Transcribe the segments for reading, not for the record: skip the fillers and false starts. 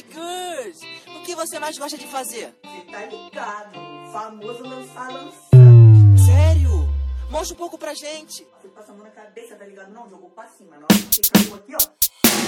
Very good! O que você mais gosta de fazer? Você tá ligado, o famoso lançar. Sério? Mostra um pouco pra gente. Você passa a mão na cabeça, tá ligado? Não, jogou pra cima. Na hora que você caiu aqui, ó.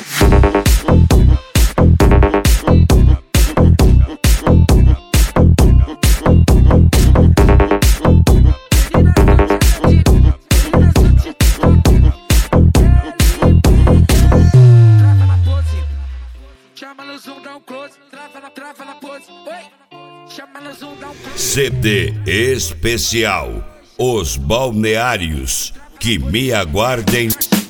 CD especial Os Balneários que me aguardem.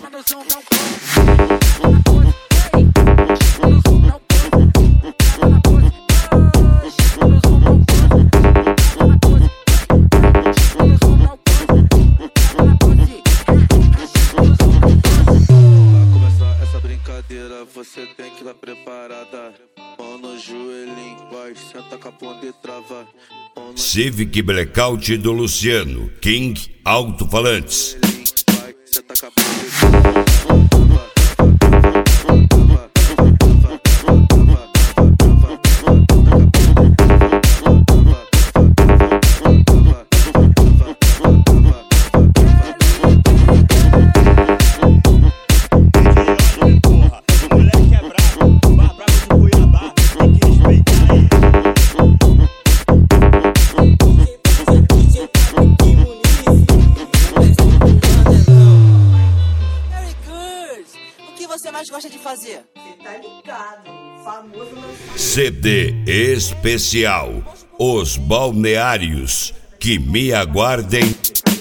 Você tem que estar preparada. Mão no joelhinho, vai, senta com a bunda e trava. Civic Blackout do Luciano, King Alto-Falantes. Vai, senta com a bunda e trava. Você mais gosta de fazer? Você tá ligado, o famoso lançar. CD especial Os Balneários que me aguardem.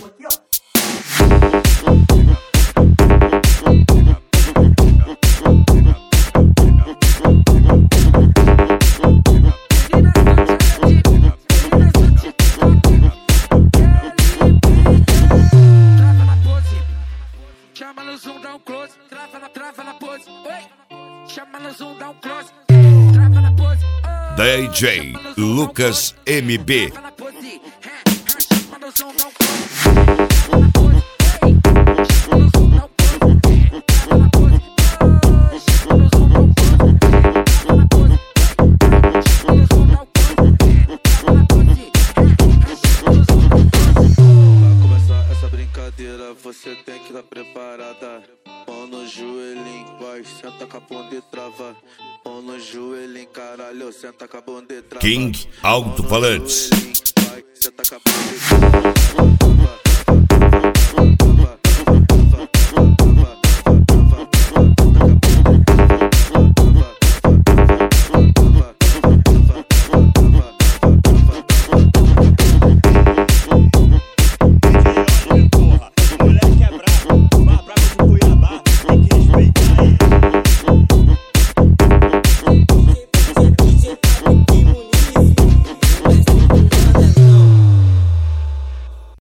Chama no zoom, dá um close, trava na pose, oi. Chama no zoom, dá um close, trava na pose. DJ Lucas MB. Chama no zoom, dá um close, trava na pose, oi. Chama no zoom, dá um close, trava na pose. Chama no zoom, dá um close, trava na pose. Chama no zoom, dá um close, trava na pose. Pra começar essa brincadeira, você tem que estar preparada. Mão no joelhinho, vai, senta com a bunda e trava. Mão no joelhinho, caralho, senta com a bunda e trava. King Alto-Falantes. Vai, senta com a bunda e trava.